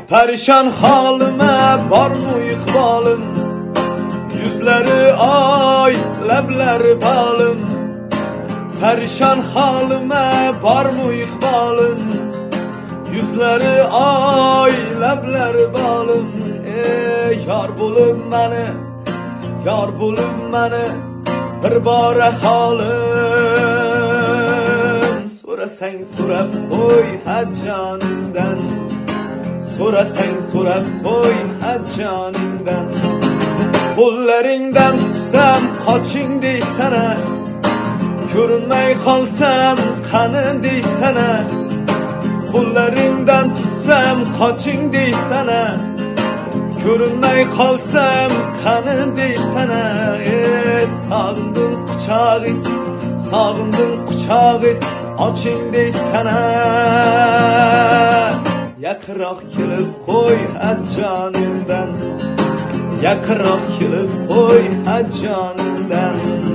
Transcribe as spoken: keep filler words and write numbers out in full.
Perişan halime var mı ikbalım? Yüzleri ay, lebleri balım. Perişan halime var mı ikbalım? Yüzleri ay, lebleri balım. Ey yar bulun beni, yar bulun beni, bir bare halim. Sura sen sura koy ha canimden, sura sen sura koy ha canimden. Kollarından tutsam kaçın deysene, görünmey kalsam kanın deysene. Kollarından tutsam kaçın deysene, görünmey kalsam kanın deysene. E, sağındım kucağız, sağındım kucağız, açın deysene. Yakırak gelip koy ha canımdan, yakırak gelip koy ha canımdan.